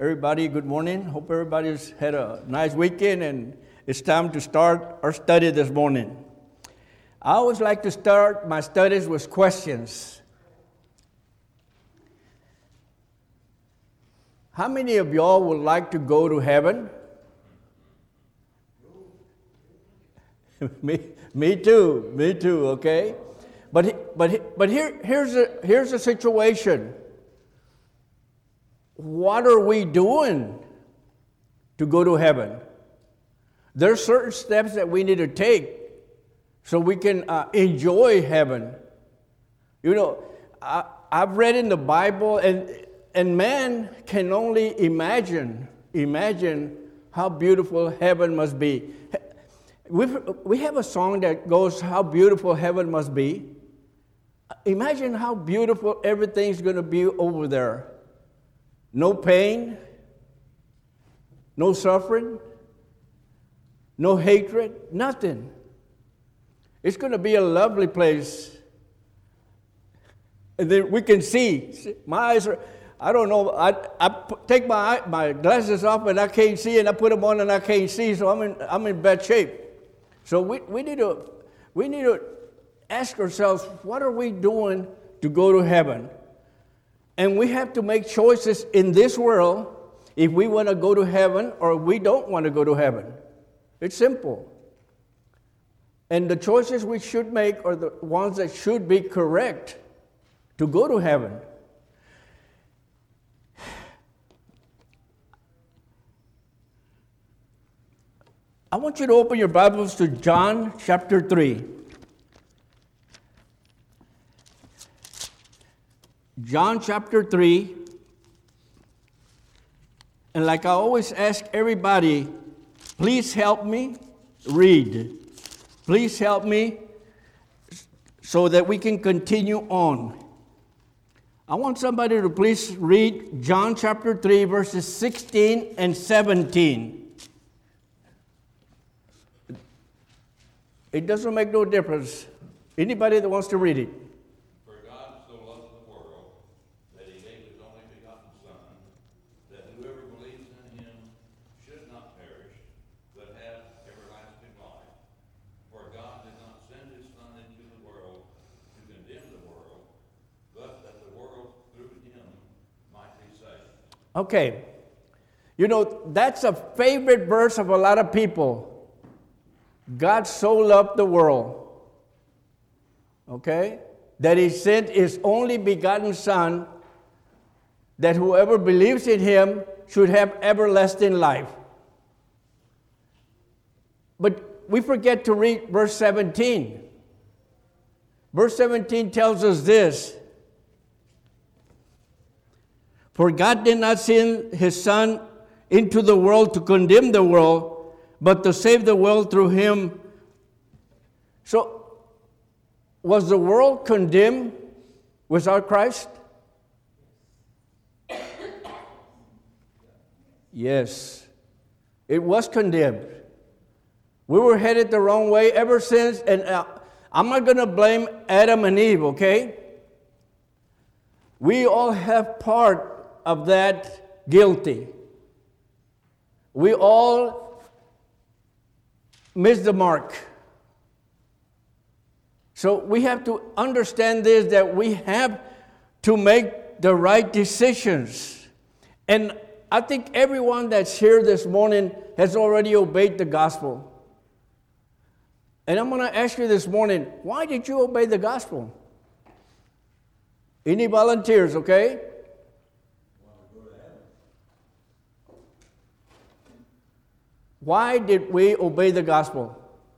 Everybody, good morning. Hope everybody's had a nice weekend and it's time to start our study this morning. I always like to start my studies with questions. How many of y'all would like to go to heaven? Me too, okay? But here's a situation. What are we doing to go to heaven? There are certain steps that we need to take so we can enjoy heaven. You know, I've read in the Bible, and man can only imagine how beautiful heaven must be. We have a song that goes, "How beautiful heaven must be." Imagine how beautiful everything's going to be over there. No pain, no suffering, no hatred, nothing. It's going to be a lovely place. And then we can see. My eyes are, I don't know, I take my glasses off and I can't see, and I put them on and I can't see, so I'm in bad shape. So we need to ask ourselves, what are we doing to go to heaven? And we have to make choices in this world if we want to go to heaven or we don't want to go to heaven. It's simple. And the choices we should make are the ones that should be correct to go to heaven. I want you to open your Bibles to John chapter 3. John chapter 3, and like I always ask everybody, please help me read. Please help me so that we can continue on. I want somebody to please read John chapter 3, verses 16 and 17. It doesn't make no difference. Anybody that wants to read it. Okay, you know, that's a favorite verse of a lot of people. God so loved the world, okay, that He sent His only begotten Son, that whoever believes in Him should have everlasting life. But we forget to read verse 17. Verse 17 tells us this. For God did not send His Son into the world to condemn the world, but to save the world through Him. So, was the world condemned without Christ? Yes, it was condemned. We were headed the wrong way ever since, and I'm not going to blame Adam and Eve, okay? We all have part of that guilty. We all missed the mark. So we have to understand this, that we have to make the right decisions. And I think everyone that's here this morning has already obeyed the gospel. And I'm going to ask you this morning, why did you obey the gospel? Any volunteers, okay? Why did we obey the gospel?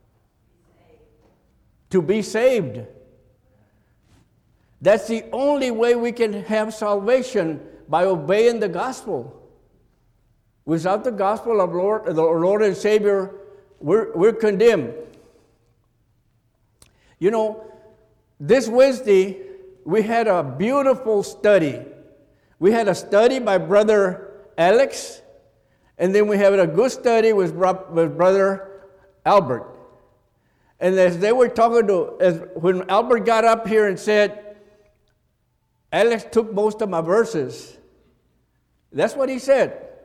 To be saved. That's the only way we can have salvation, by obeying the gospel. Without the gospel of the Lord and Savior, we're condemned. You know, this Wednesday, we had a beautiful study. We had a study by Brother Alex, and then we had a good study with Brother Albert. And as they were talking when Albert got up here and said, Alex took most of my verses. That's what he said.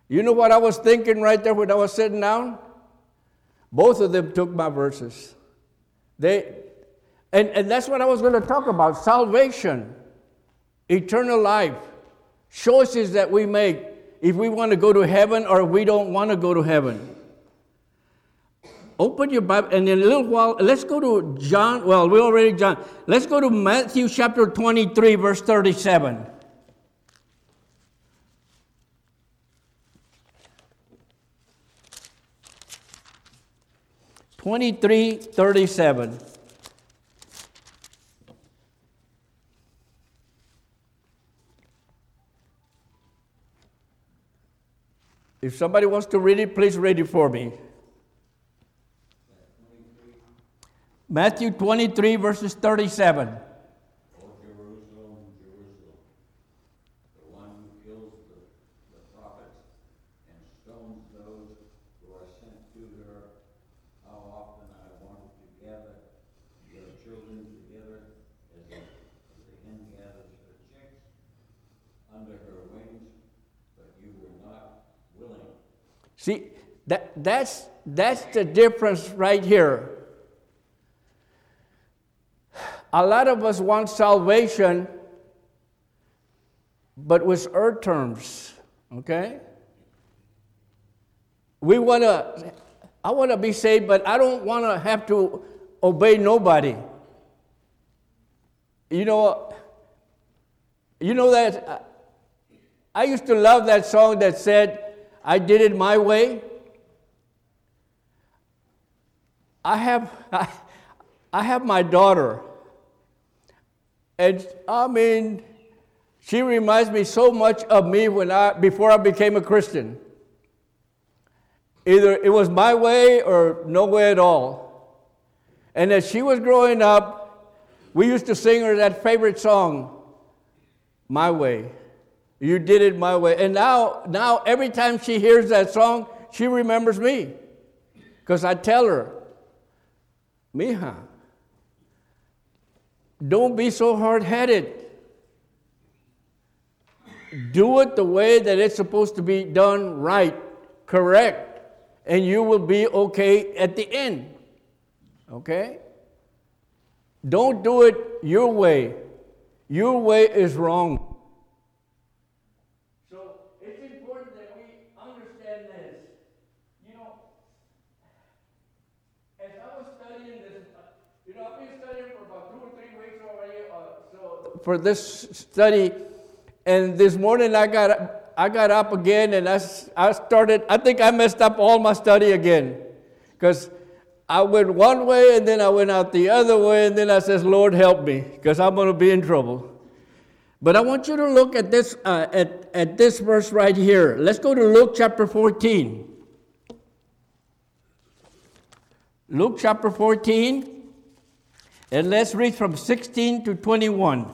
You know what I was thinking right there when I was sitting down? Both of them took my verses. And that's what I was going to talk about, salvation, eternal life, choices that we make if we want to go to heaven or if we don't want to go to heaven. Open your Bible, and in a little while, let's go to John. Well, we already John. Let's go to Matthew chapter 23, verse 37. If somebody wants to read it, please read it for me. Matthew 23, verses 37. O Jerusalem, Jerusalem, the one who kills the prophets and stones those who are sent to her, how often I wanted to gather your children together as the hen gathers her chicks under her wings, but you were not willing. See, that's the difference right here. A lot of us want salvation, but with earth terms, okay? I want to be saved, but I don't want to have to obey nobody. You know that I used to love that song that said, I did it my way. I have my daughter. And I mean, she reminds me so much of me before I became a Christian. Either it was my way or no way at all. And as she was growing up, we used to sing her that favorite song, My Way. You did it my way. And now every time she hears that song, she remembers me. Because I tell her, Mija, don't be so hard-headed. Do it the way that it's supposed to be done right, correct, and you will be okay at the end. Okay? Don't do it your way. Your way is wrong. So it's important that we understand this. You know, as I was studying this, I've been studying for about 2 or 3 weeks already. For this study, and this morning I got up again, and I started. I think I messed up all my study again, because I went one way and then I went out the other way, and then I says, Lord, help me, because I'm going to be in trouble. But I want you to look at this at this verse right here. Let's go to Luke chapter 14. Luke chapter 14. And let's read from 16 to 21.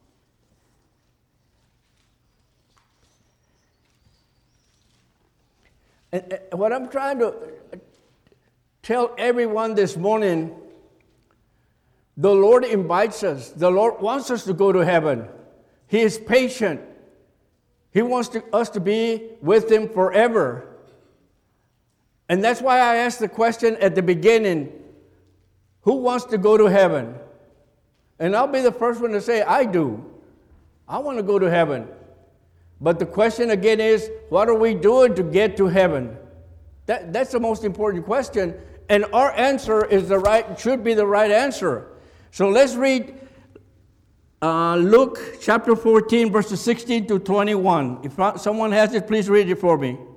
And what I'm trying to tell everyone this morning, the Lord invites us. The Lord wants us to go to heaven. He is patient. He wants us to be with Him forever. And that's why I asked the question at the beginning, who wants to go to heaven? And I'll be the first one to say, I do. I want to go to heaven. But the question again is, what are we doing to get to heaven? That's the most important question. And our answer should be the right answer. So let's read Luke chapter 14, verses 16 to 21. If someone has it, please read it for me.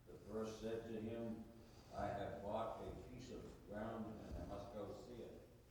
Said to him, I have bought a piece of ground and I must go see it.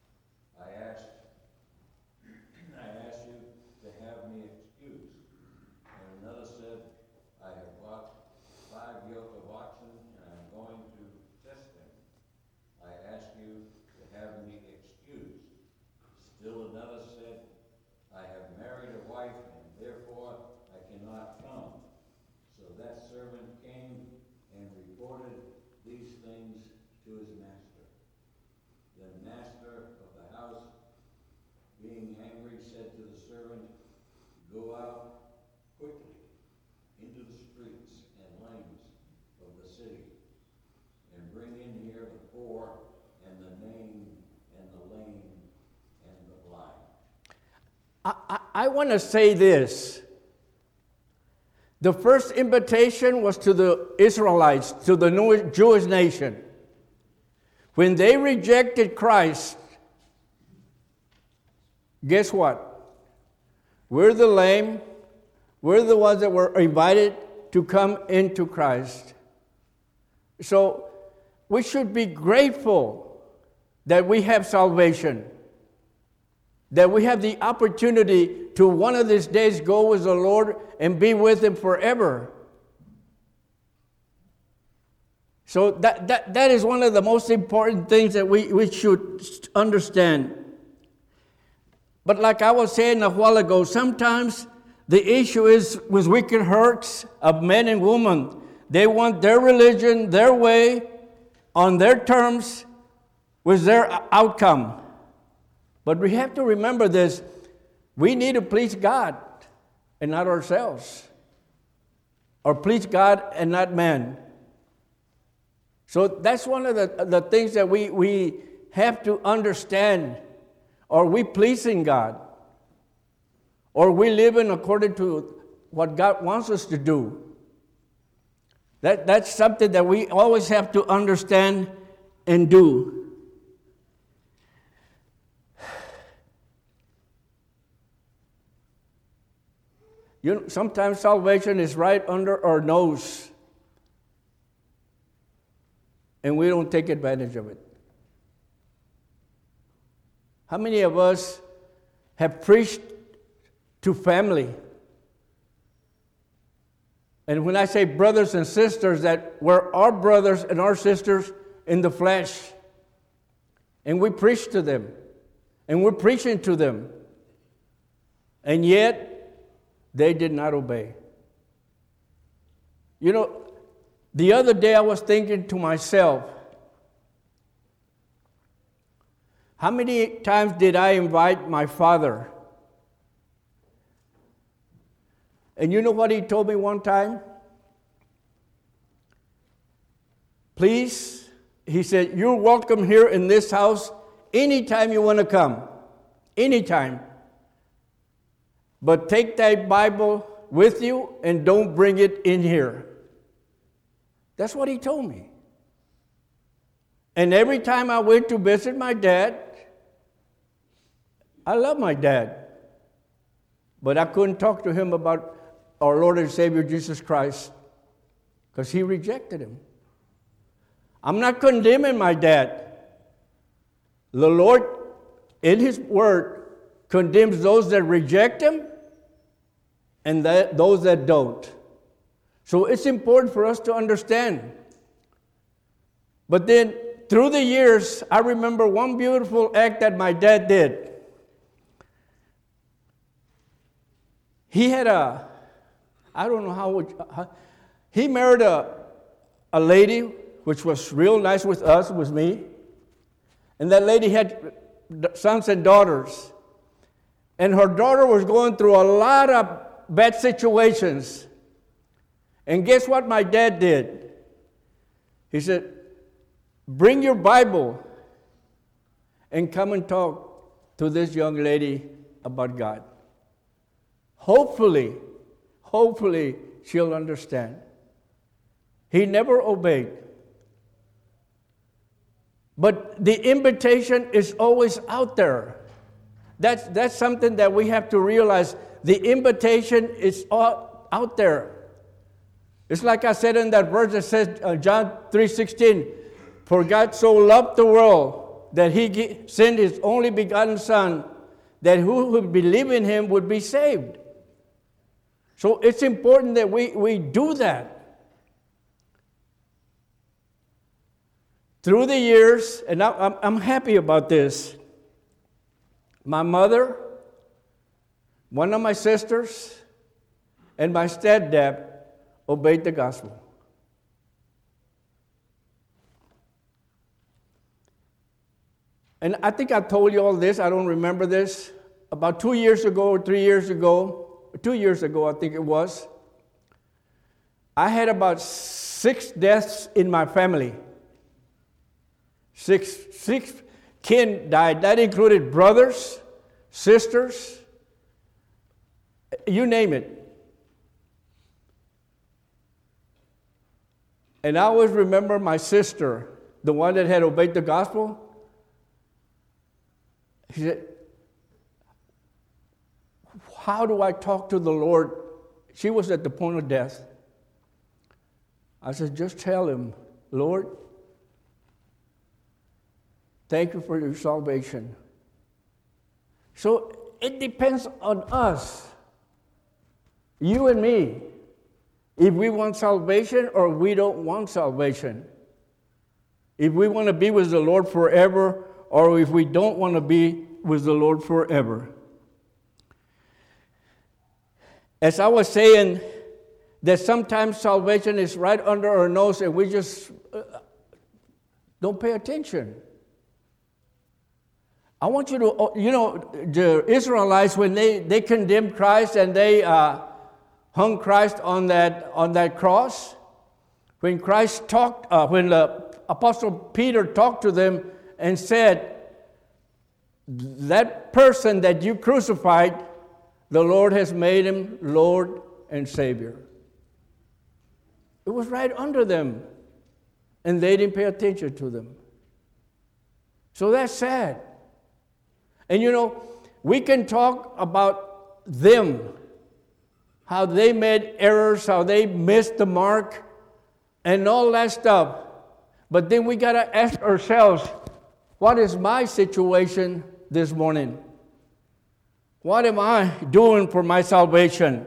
to his master. The master of the house, being angry, said to the servant, Go out quickly into the streets and lanes of the city, and bring in here the poor, and the lame, and the lame, and the blind. I want to say this. The first invitation was to the Israelites, to the new Jewish nation. When they rejected Christ, guess what? We're the lame. We're the ones that were invited to come into Christ. So we should be grateful that we have salvation, that we have the opportunity to one of these days go with the Lord and be with Him forever. So that is one of the most important things that we should understand. But like I was saying a while ago, sometimes the issue is with wicked hearts of men and women. They want their religion, their way, on their terms, with their outcome. But we have to remember this. We need to please God and not ourselves. Or please God and not man. So that's one of the things that we have to understand. Are we pleasing God? Or we living according to what God wants us to do? That's something that we always have to understand and do. You know, sometimes salvation is right under our nose, and we don't take advantage of it. How many of us have preached to family? And when I say brothers and sisters, that we're our brothers and our sisters in the flesh. And we preach to them. And we're preaching to them. And yet, they did not obey. You know, the other day I was thinking to myself, how many times did I invite my father? And you know what he told me one time? Please, he said, you're welcome here in this house anytime you want to come. Anytime. But take that Bible with you and don't bring it in here. That's what he told me. And every time I went to visit my dad, I love my dad. But I couldn't talk to him about our Lord and Savior Jesus Christ because he rejected him. I'm not condemning my dad. The Lord, in His Word, condemns those that reject Him and those that don't. So it's important for us to understand. But then, through the years, I remember one beautiful act that my dad did. He had he married a lady which was real nice with us, with me. And that lady had sons and daughters. And her daughter was going through a lot of bad situations. And guess what my dad did? He said, bring your Bible and come and talk to this young lady about God. Hopefully, she'll understand. He never obeyed. But the invitation is always out there. That's something that we have to realize. The invitation is out there. It's like I said in that verse that says, John 3:16, for God so loved the world that He sent His only begotten Son, that who would believe in Him would be saved. So it's important that we do that. Through the years, and I'm happy about this, my mother, one of my sisters, and my stepdad obeyed the gospel. And I think I told you all this. I don't remember this. About 2 years ago or 3 years ago, 2 years ago I think it was, I had about 6 deaths in my family. Six kin died. That included brothers, sisters, you name it. And I always remember my sister, the one that had obeyed the gospel. He said, how do I talk to the Lord? She was at the point of death. I said, just tell him, Lord, thank you for your salvation. So it depends on us, you and me, if we want salvation or we don't want salvation. If we want to be with the Lord forever or if we don't want to be with the Lord forever. As I was saying, that sometimes salvation is right under our nose and we just don't pay attention. I want you to, the Israelites, when they condemned Christ and they hung Christ on that cross, when Christ talked, when the Apostle Peter talked to them and said, that person that you crucified, the Lord has made him Lord and Savior. It was right under them, and they didn't pay attention to them. So that's sad. And we can talk about them, how they made errors, how they missed the mark, and all that stuff. But then we got to ask ourselves, what is my situation this morning? What am I doing for my salvation?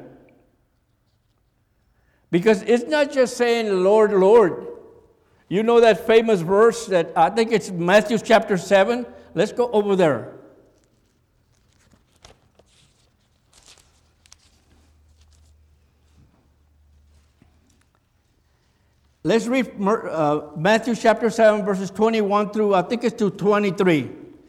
Because it's not just saying, Lord, Lord. You know that famous verse that I think it's Matthew chapter 7? Let's go over there. Let's read Matthew chapter 7, verses 21 through, I think it's to 23.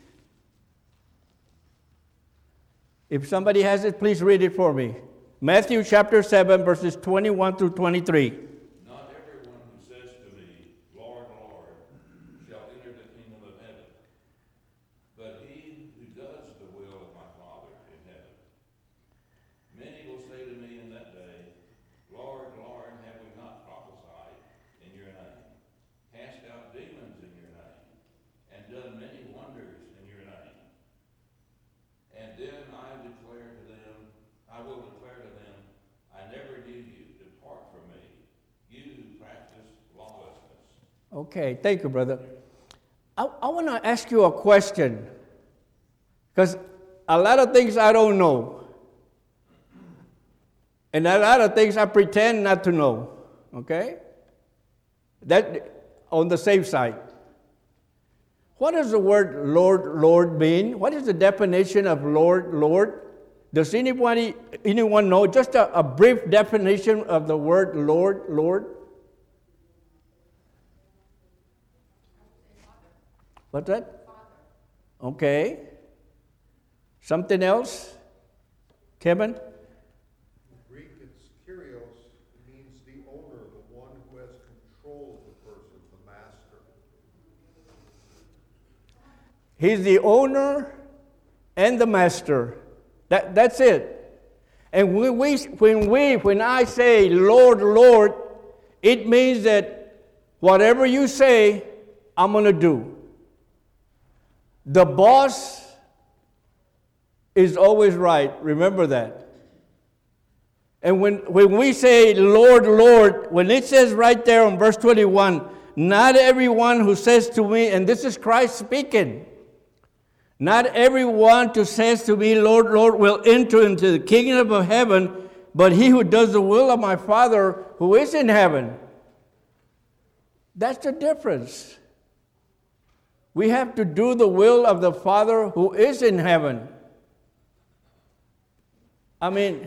If somebody has it, please read it for me. Matthew chapter 7, verses 21 through 23. Not everyone who says to me, Lord, Lord, shall enter the kingdom of heaven, but he who does the will of my Father in heaven. Many will say to me in that day, Lord, Lord, have we not prophesied in your name, cast out demons in your name, and done many wonders in your name? And then I will declare to them, I never knew you. Depart from me, you who practice lawlessness. Okay, thank you, brother. I want to ask you a question, because a lot of things I don't know, and a lot of things I pretend not to know, okay? That on the safe side. What does the word Lord, Lord mean? What is the definition of Lord, Lord? Does anyone know just a brief definition of the word Lord, Lord? What's that? Okay. Something else? Kevin? In Greek, it's Kyrios. It means the owner, the one who has control of the person, the master. He's the owner and the master. That's it. And when I say Lord, Lord, it means that whatever you say, I'm going to do. The boss is always right. Remember that. And when we say Lord, Lord, when it says right there on verse 21, not everyone who says to me, and this is Christ speaking, not everyone who says to me, Lord, Lord, will enter into the kingdom of heaven, but he who does the will of my Father who is in heaven. That's the difference. We have to do the will of the Father who is in heaven. I mean,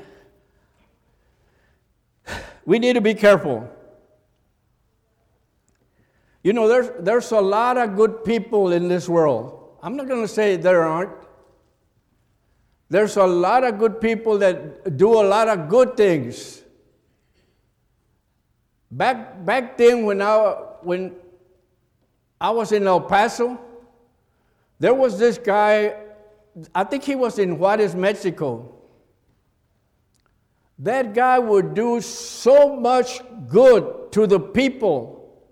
we need to be careful. There's a lot of good people in this world. I'm not going to say there aren't. There's a lot of good people that do a lot of good things. Back then when I was in El Paso, there was this guy, I think he was in Juarez, Mexico. That guy would do so much good to the people.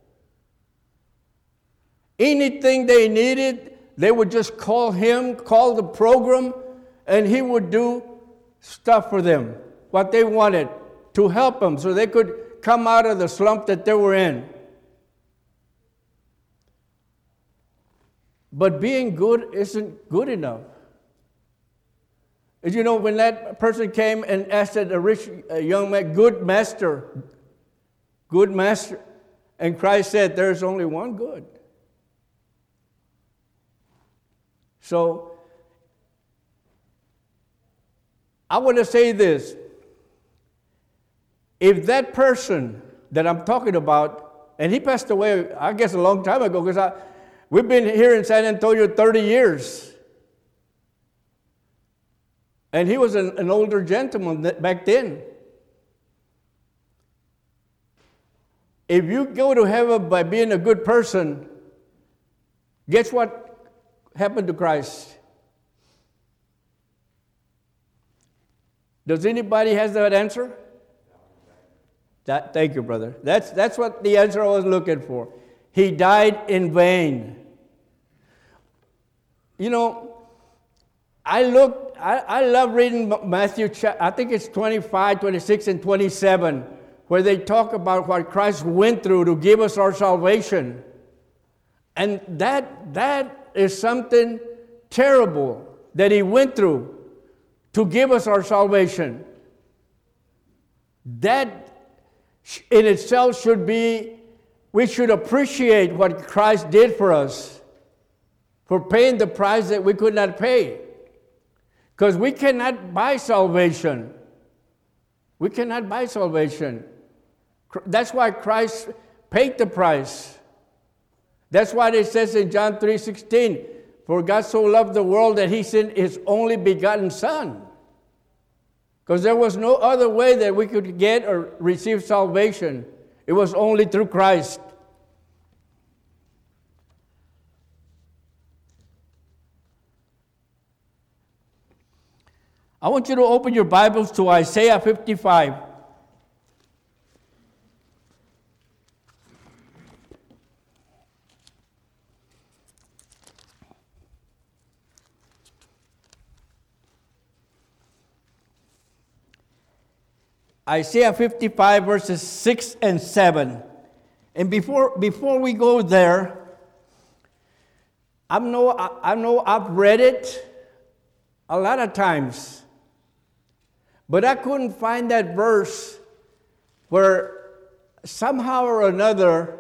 Anything they needed, they would just call him, call the program, and he would do stuff for them, what they wanted, to help them so they could come out of the slump that they were in. But being good isn't good enough. As you know, when that person came and asked a rich young man, good master, and Christ said, there's only one good. So, I want to say this. If that person that I'm talking about, and he passed away, I guess, a long time ago, because we've been here in San Antonio 30 years. And he was an older gentleman back then. If you go to heaven by being a good person, guess what happened to Christ? Does anybody has that answer? Thank you, brother. That's what the answer I was looking for. He died in vain. You know, I love reading Matthew, I think it's 25, 26, and 27, where they talk about what Christ went through to give us our salvation. And that is something terrible that he went through to give us our salvation. That in itself should be, we should appreciate what Christ did for us, for paying the price that we could not pay. Because we cannot buy salvation. We cannot buy salvation. That's why Christ paid the price. That's why it says in John 3:16, for God so loved the world that he sent his only begotten Son. Because there was no other way that we could get or receive salvation. It was only through Christ. I want you to open your Bibles to Isaiah 55. Isaiah 55 verses 6 and 7. And before we go there, I know I've read it a lot of times, but I couldn't find that verse where somehow or another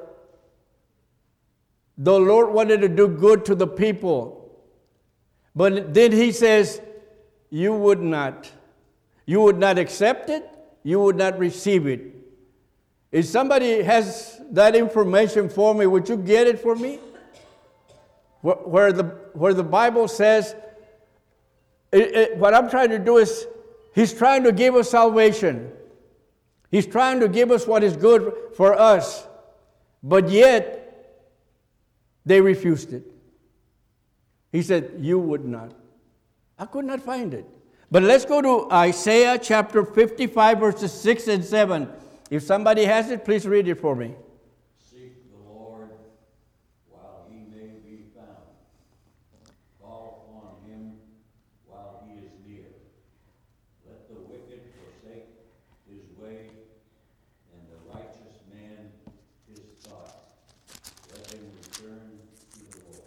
the Lord wanted to do good to the people. But then he says, you would not accept it. You would not receive it. If somebody has that information for me, would you get it for me? Where the Bible says, what I'm trying to do is, he's trying to give us salvation. He's trying to give us what is good for us. But yet, they refused it. He said, you would not. I could not find it. But let's go to Isaiah chapter 55, verses 6 and 7. If somebody has it, please read it for me. Seek the Lord while he may be found. Call upon him while he is near. Let the wicked forsake his way, and the righteous man his thoughts. Let him return to the Lord.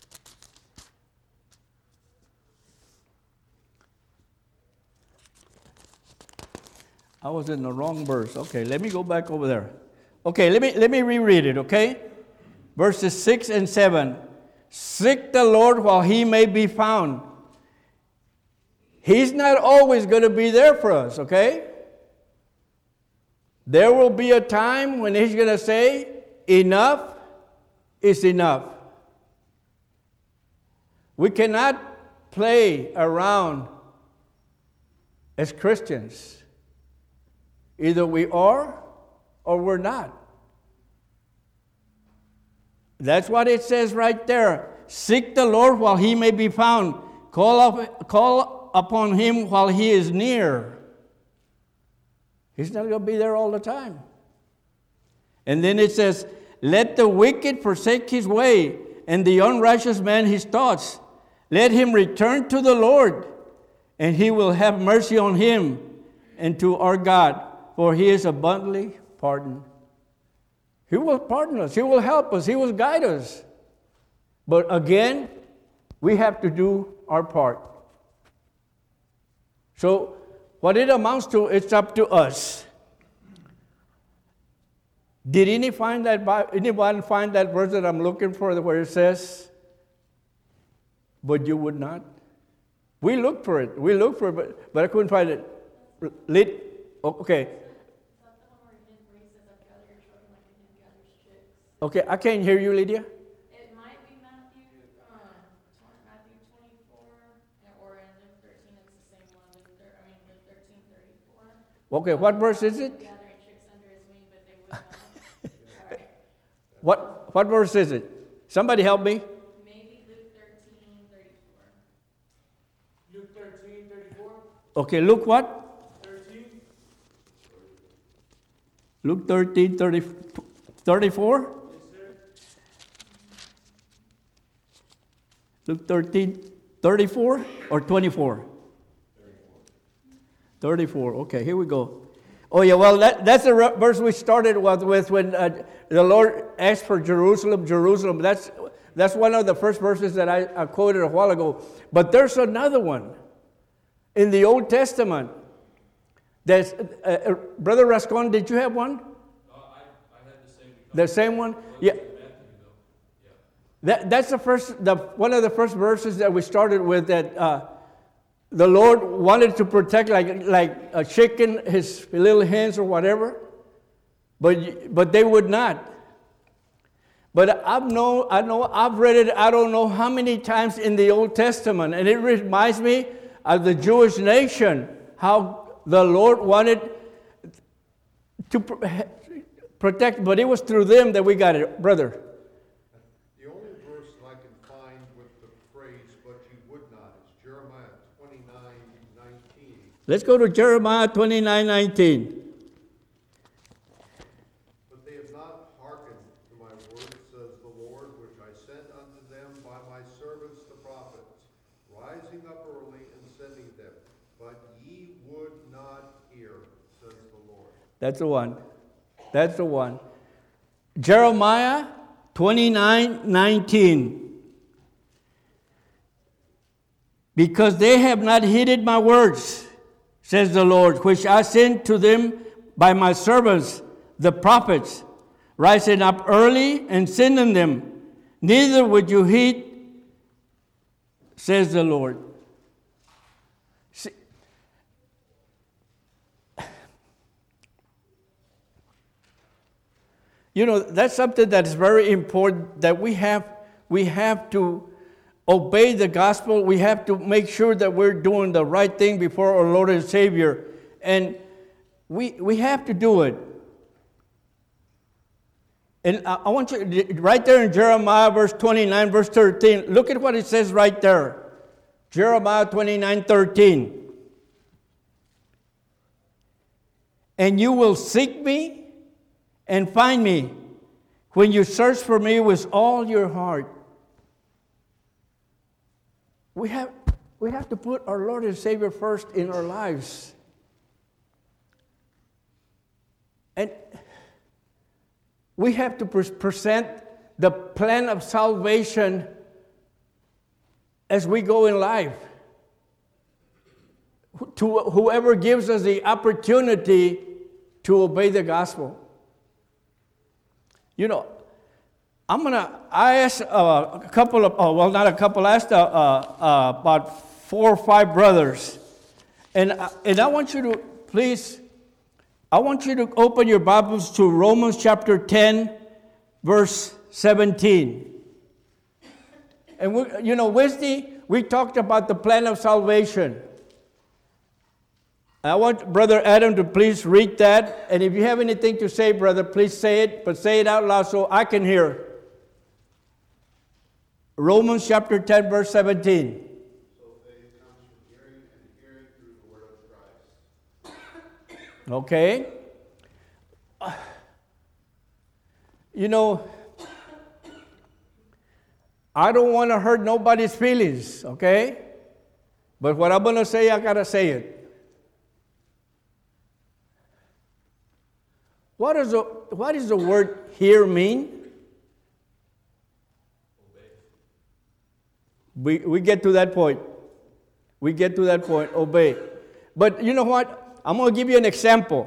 I was in the wrong verse. Okay, let me go back over there. Okay, let me reread it, okay? Verses 6 and 7. Seek the Lord while he may be found. He's not always going to be there for us, okay? There will be a time when he's going to say, enough is enough. We cannot play around as Christians. Either we are or we're not. That's what it says right there. Seek the Lord while he may be found. Call upon him while he is near. He's not going to be there all the time. And then it says, let the wicked forsake his way, and the unrighteous man his thoughts. Let him return to the Lord, and he will have mercy on him and to our God, for he is abundantly pardoned. He will pardon us. He will help us. He will guide us. But again, we have to do our part. So what it amounts to, it's up to us. Did anyone find that verse that I'm looking for where it says, but you would not? We looked for it, but I couldn't find it. Okay. Okay, I can't hear you, Lydia. It might be Matthew 24, or in Luke 13, it's the same one. Luke 13:34. Okay, what verse is it? Gathering chicks under his wing, but they would not. All right. What verse is it? Somebody help me. Maybe Luke 13:34. Luke 13:34. Okay, Luke what? 13. Luke 34? Yes, sir. Luke 34 or 24? 34. Okay, here we go. Oh, yeah, well, that's the verse we started with when the Lord asked for Jerusalem, Jerusalem. That's one of the first verses that I quoted a while ago. But there's another one in the Old Testament. That's, Brother Rascon, did you have one? I had the same. The same one? Yeah. That's one of the first verses that we started with, that the Lord wanted to protect like a chicken, his little hens or whatever, but they would not. But I've read it, I don't know how many times in the Old Testament, and it reminds me of the Jewish nation, how the Lord wanted to protect, but it was through them that we got it, brother. The only verse that I can find with the phrase, but you would not, is Jeremiah 29:19. Let's go to Jeremiah 29:19. But they have not hearkened to my word, says the Lord, which I sent unto them by my servants the prophets, rising up early and sending them. But ye would not hear, says the Lord. That's the one. That's the one. Jeremiah 29:19. Because they have not heeded my words, says the Lord, which I sent to them by my servants, the prophets, rising up early and sending them. Neither would you heed, says the Lord. See, you know, that's something that's very important, that we have to obey the gospel. We have to make sure that we're doing the right thing before our Lord and Savior. And we have to do it. And I want you, right there in Jeremiah verse 29, verse 13, look at what it says right there. Jeremiah 29:13. And you will seek me and find me when you search for me with all your heart. We have to put our Lord and Savior first in our lives. And we have to present the plan of salvation as we go in life to whoever gives us the opportunity to obey the gospel. You know, I asked a couple of, about 4 or 5 brothers. And I want you to, please, I want you to open your Bibles to Romans chapter 10, verse 17. And Wednesday, we talked about the plan of salvation. I want Brother Adam to please read that. And if you have anything to say, brother, please say it, but say it out loud so I can hear. Romans chapter 10, verse 17. So faith comes from hearing, and hearing through the word of Christ. Okay. I don't want to hurt nobody's feelings, okay? But what I'm going to say, I got to say it. What does the word hear mean? We get to that point. We get to that point, obey. But you know what? I'm going to give you an example.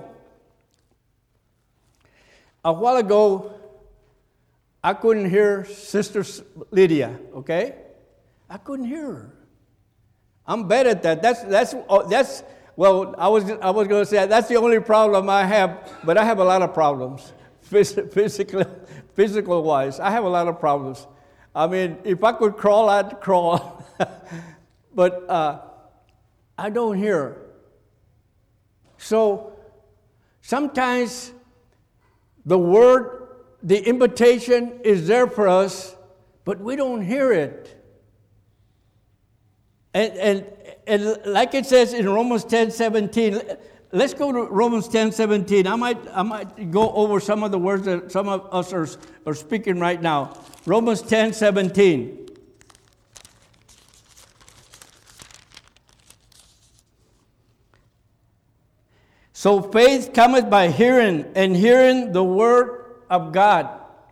A while ago, I couldn't hear Sister Lydia, okay? I couldn't hear her. I'm bad at that. That's well, I was going to say that's the only problem I have, but I have a lot of problems, physical wise. I have a lot of problems. I mean, if I could crawl, I'd crawl. But I don't hear. So sometimes the word, the invitation is there for us, but we don't hear it. And like it says in Romans 10:17, let's go to Romans 10:17. I might go over some of the words that some of us are speaking right now. Romans 10:17. So faith cometh by hearing, and hearing the word of God.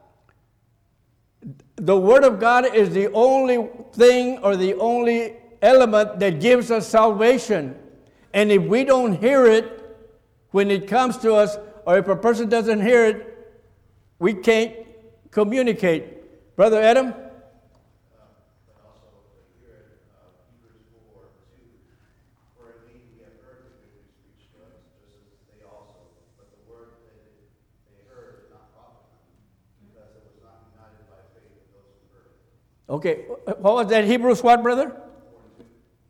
The word of God is the only thing or the only element that gives us salvation. And if we don't hear it when it comes to us, or if a person doesn't hear it, we can't communicate. Brother Adam? But also here in Hebrews 4:2, for indeed we have heard the good news preached to us, just as they also, but the word that they heard did not profit them, because it was not united by faith of those who heard it. Okay, what was that? Hebrews what, brother? 4:2.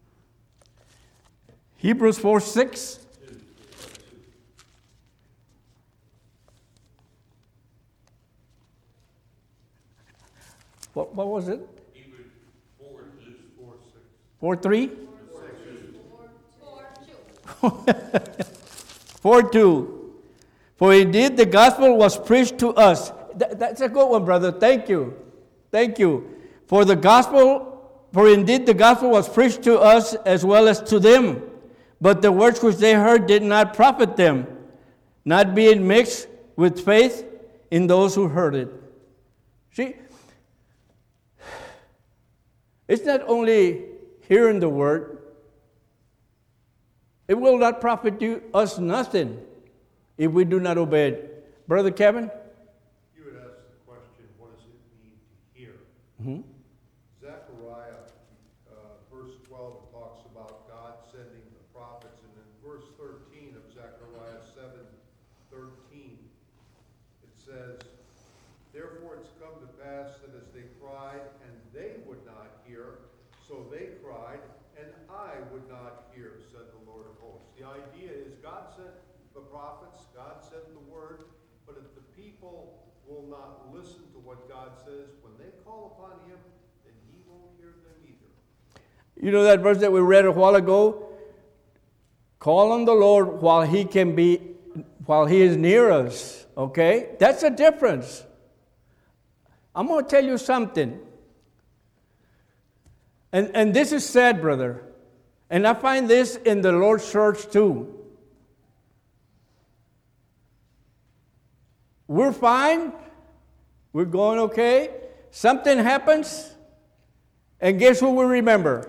Hebrews 4:6. What was it? Hebrews 4:2. 4:3? 4:2. 4:2. For indeed the gospel was preached to us. That's a good one, brother. Thank you. Thank you. For indeed the gospel was preached to us as well as to them. But the words which they heard did not profit them, not being mixed with faith in those who heard it. See, it's not only hearing the word. It will not profit us nothing if we do not obey it. Brother Kevin? You would ask the question, what does it mean to hear? Mm-hmm. Zechariah, verse 12, talks about God sending the prophets, and in verse 13 of Zechariah 7:13, it says, therefore it's come to pass that as they cried, and they would not hear, so they cried, and I would not hear, said the Lord of hosts. The idea is God sent the prophets, God sent the word, but if the people will not listen to what God says, when they call upon him, then he won't hear them either. You know that verse that we read a while ago? Call on the Lord while he is near us. Okay? That's a difference. I'm going to tell you something. And this is sad, brother. And I find this in the Lord's church too. We're fine. We're going okay. Something happens. And guess who we remember?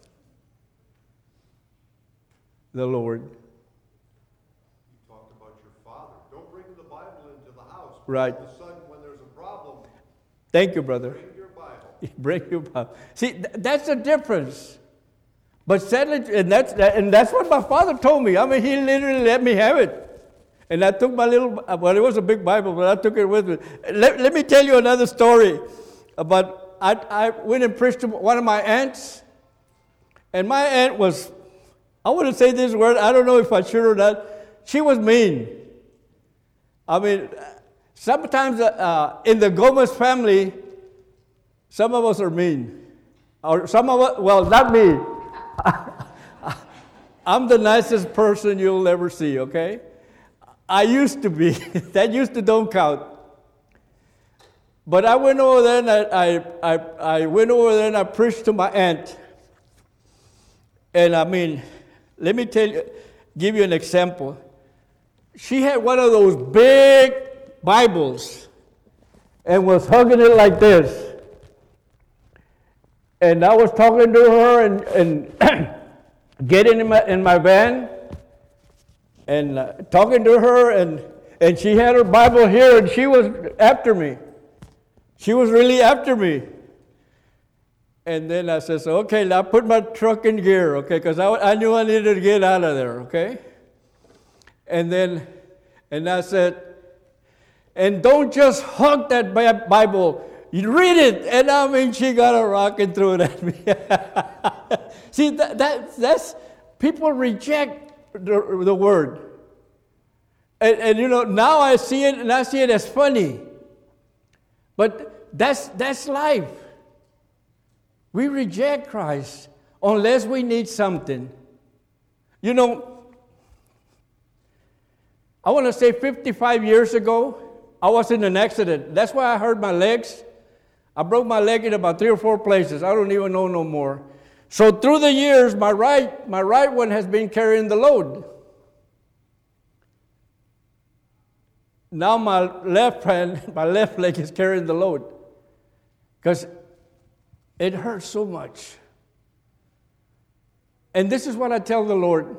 The Lord. You talked about your father. Don't bring the Bible into the house. Right. All of a sudden, when there's a problem, Thank you, brother. bring your Bible. Break you up. See, that's the difference. But sadly, and that's what my father told me. I mean, he literally let me have it. And I took my little, well, it was a big Bible, but I took it with me. Let me tell you another story about I went and preached to one of my aunts, and my aunt was, I wouldn't say this word, I don't know if I should or not, she was mean. I mean, sometimes in the Gomez family, some of us are mean. Or some of us, well, not me. I'm the nicest person you'll ever see, okay? I used to be. That used to don't count. But I went over there and I went over there and I preached to my aunt. And I mean, let me give you an example. She had one of those big Bibles and was hugging it like this. And I was talking to her and getting in my van and talking to her, and she had her Bible here, and she was after me. She was really after me. And then I said, so, okay, now put my truck in gear, okay, because I knew I needed to get out of there, okay? And I said, and don't just hug that Bible, you read it. And I mean, she got a rock and threw it at me. See, that's people reject the word. And you know, now I see it, and I see it as funny. But that's life. We reject Christ unless we need something. You know, I want to say 55 years ago, I was in an accident. That's why I hurt my legs. I broke my leg in about 3 or 4 places. I don't even know no more. So through the years, my right one has been carrying the load. Now my left leg is carrying the load. Because it hurts so much. And this is what I tell the Lord.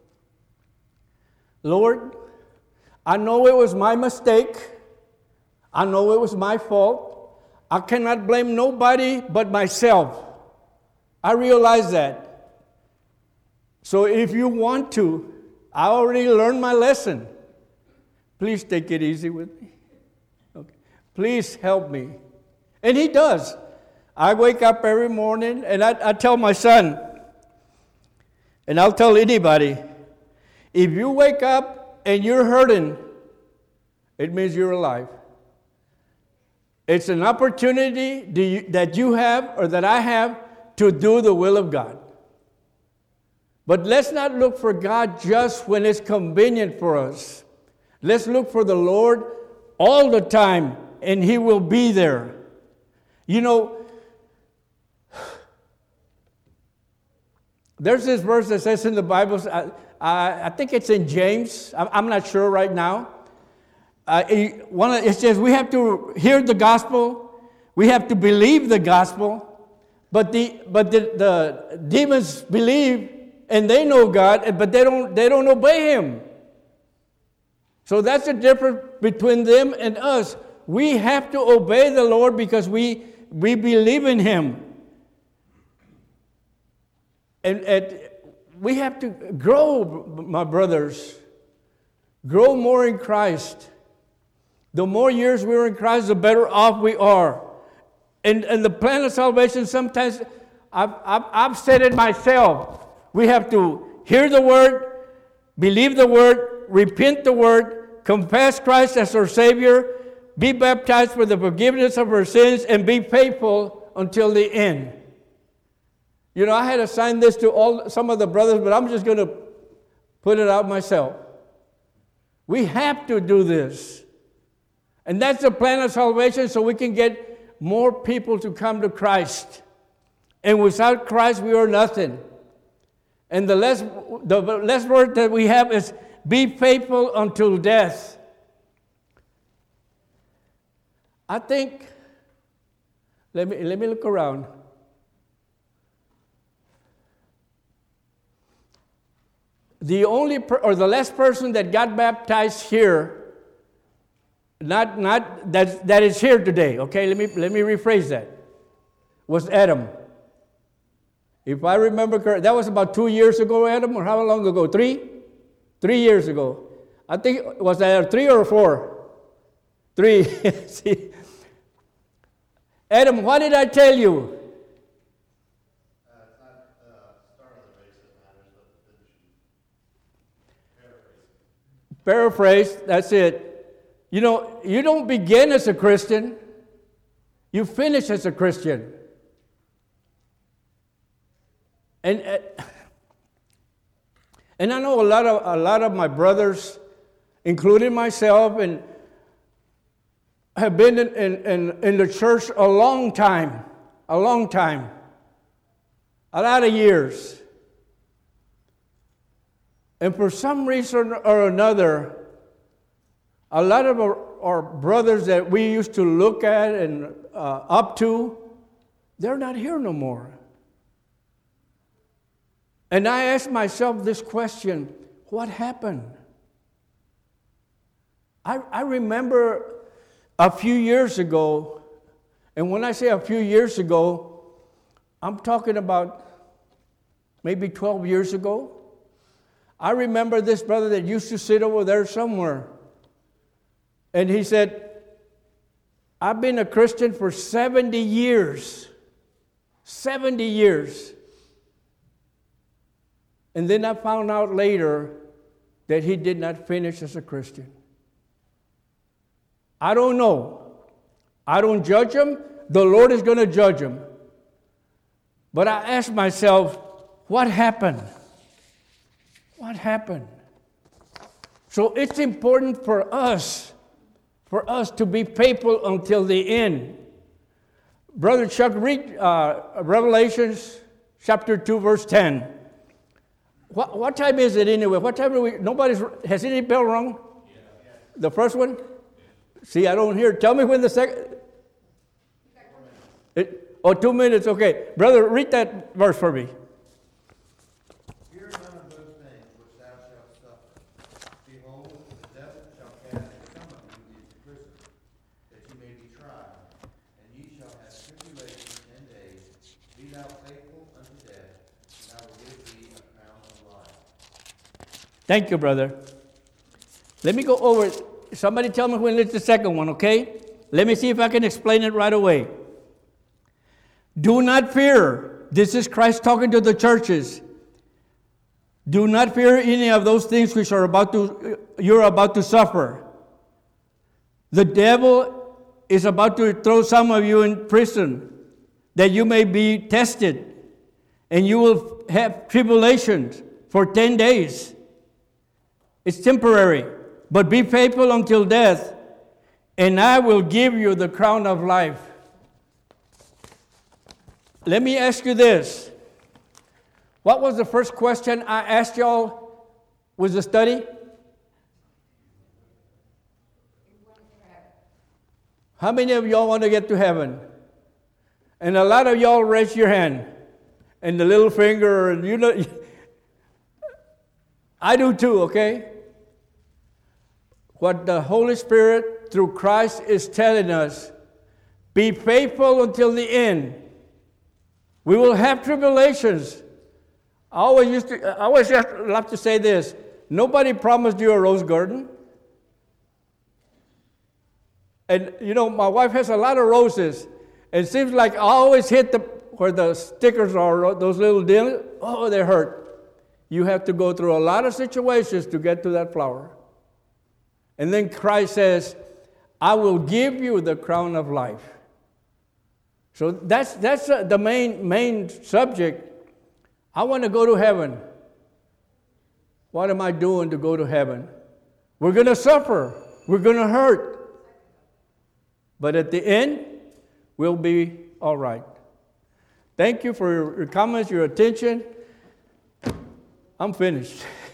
Lord, I know it was my mistake. I know it was my fault. I cannot blame nobody but myself. I realize that. So if you want to, I already learned my lesson. Please take it easy with me. Okay. Please help me. And he does. I wake up every morning and I tell my son, and I'll tell anybody, if you wake up and you're hurting, it means you're alive. It's an opportunity that you have or that I have to do the will of God. But let's not look for God just when it's convenient for us. Let's look for the Lord all the time, and He will be there. You know, there's this verse that says in the Bible, I think it's in James, I'm not sure right now. It says we have to hear the gospel, we have to believe the gospel, but the demons believe and they know God, but they don't obey Him. So that's the difference between them and us. We have to obey the Lord because we believe in Him. And we have to grow, my brothers. Grow more in Christ. The more years we're in Christ, the better off we are. And the plan of salvation, sometimes, I've said it myself. We have to hear the Word, believe the Word, repent the Word, confess Christ as our Savior, be baptized for the forgiveness of our sins, and be faithful until the end. You know, I had assigned this to some of the brothers, but I'm just going to put it out myself. We have to do this. And that's the plan of salvation, so we can get more people to come to Christ. And without Christ, we are nothing. And the last word that we have is, be faithful until death. I think, let me look around. The only the last person that got baptized here, not that is here today. Okay, let me rephrase that. Was Adam. If I remember correctly, that was about 2 years ago, Adam, or how long ago? 3? 3 years ago. I think, was that 3 or 4? 3. See, Adam, what did I tell you? It's not start of the race that matters, but the finishing. Paraphrase, that's it. You know, you don't begin as a Christian, you finish as a Christian. And I know a lot of my brothers, including myself, and have been in the church a long time, a lot of years. And for some reason or another, a lot of our brothers that we used to look at and up to, they're not here no more. And I asked myself this question, what happened? I remember a few years ago, and when I say a few years ago, I'm talking about maybe 12 years ago. I remember this brother that used to sit over there somewhere. And he said, I've been a Christian for 70 years. 70 years. And then I found out later that he did not finish as a Christian. I don't know. I don't judge him. The Lord is going to judge him. But I asked myself, what happened? What happened? So it's important for us to be faithful until the end. Brother Chuck, read Revelations chapter 2, verse 10. What time is it anyway? What time are we? Has any bell rung? Yeah. The first one? See, I don't hear. Tell me when the second. 2 minutes, okay. Brother, read that verse for me. Fear none of those things which thou shalt suffer. Behold, the devil shall cast some of you into prison, that ye may be tried, and ye shall have tribulation 10 days. Be thou faithful unto death, and I will give thee a crown of life. Thank you, brother. Let me go over it. Somebody tell me when it's the second one, okay? Let me see if I can explain it right away. Do not fear. This is Christ talking to the churches. Do not fear any of those things which you're about to suffer. The devil is about to throw some of you in prison, that you may be tested, and you will have tribulations for 10 days. It's temporary, but be faithful until death, and I will give you the crown of life. Let me ask you this. What was the first question I asked y'all with the study? How many of y'all want to get to heaven? And a lot of y'all raise your hand and the little finger, and you know, I do too, okay? What the Holy Spirit through Christ is telling us, be faithful until the end. We will have tribulations. I always love to say this. Nobody promised you a rose garden. And you know, my wife has a lot of roses. It seems like I always hit where the stickers are, those little deals. Oh, they hurt. You have to go through a lot of situations to get to that flower. And then Christ says, I will give you the crown of life. So that's the main subject. I want to go to heaven. What am I doing to go to heaven? We're going to suffer. We're going to hurt. But at the end, we'll be all right. Thank you for your comments, your attention. I'm finished.